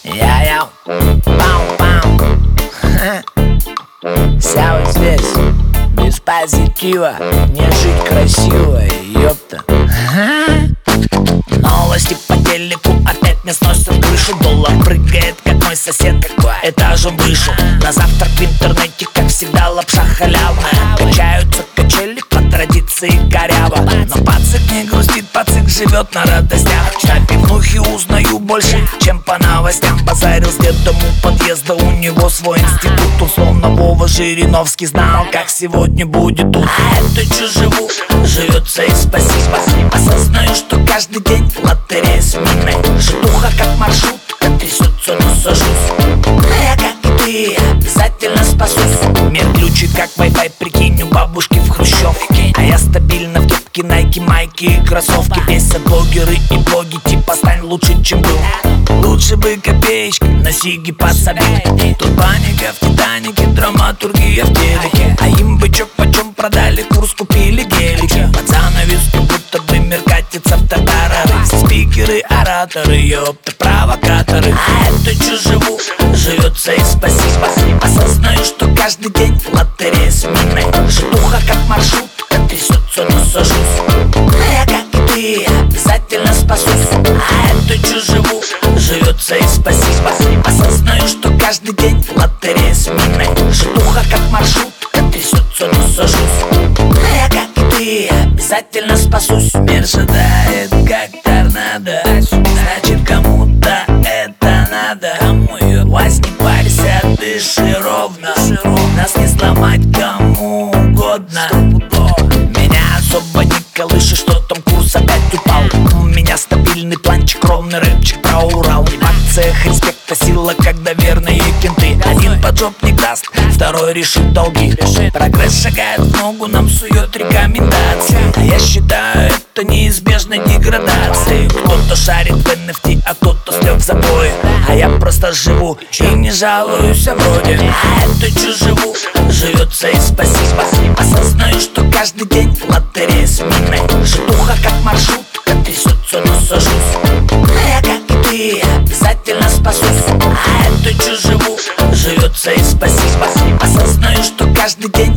Я-я, пам-пам. Вся вот здесь, без позитива, не жить красиво, ёпта. Новости по телеку опять мне сносят крышу. Доллар прыгает, как мой сосед, этажом выше. На завтрак в интернете, как всегда, лапша халявная. Качаются качели по традиции коряво. Но пацик не грустит, пацик живет на радостях. На пивнухе узнаю больше, чем по новостям. Базарил с дедом у подъезда, у него свой институт. Условно Вова Жириновский знал, как сегодня будет тут. А это чё живу, живется и спасибо. Осознаю, что каждый день лотерея с миной. Житуха как маршрутка, трясется, но сажусь. А я, как и ты, обязательно спасусь. Мир глючит, как Wi-Fi, прикинь, у бабушки в хрущевке. А я стабильно в кепке, найки, майки и кроссовки. Бесят блогеры и блоги, типа стань лучше, чем был. Лучше бы копеечки на сиги подсобить. Тут паника в Титанике, драматургия в телеке. А им бычок почем продали, курс купили гелики. Под занавеску будто бы мир катится в тартарары. Спикеры, ораторы, ёпта, провокаторы. А это чё живу, живется и спасибо. Осознаю, что каждый день лотерея с миной. Житуха как маршрутка, трясется, но сажусь. А я, как и ты, обязательно спасусь. А это чё живу, живется и спасибо. Осознаю, что каждый день лотерея с миной. Житуха как маршрутка, трясется, но сажусь. А я, как и ты, обязательно спасусь. Мир шатает, как торнадо. Значит, кому-то это надо. Возьми, парься, дыши ровно. Нас не сломать кому угодно. Меня особо не колышет, что там курс опять упал. У меня стабильный планчик, ровный рэпчик про Урал. В акциях респекта сила, когда верные кенты. Один поджопник даст, второй решит долги. Прогресс шагает в ногу, нам сует рекомендации. А я считаю это неизбежной деградацией. Кто-то шарит в NFT, а кто-то слег в забое. А я просто живу и не жалуюсь, а вроде. А это чё живу, живется и спасибо. Осознаю, что каждый день лотерея с миной. Житуха как маршрутка, трясется, но сажусь. А я, как и ты, обязательно спасусь. А это чё живу, живется и спасибо. Осознаю, что каждый день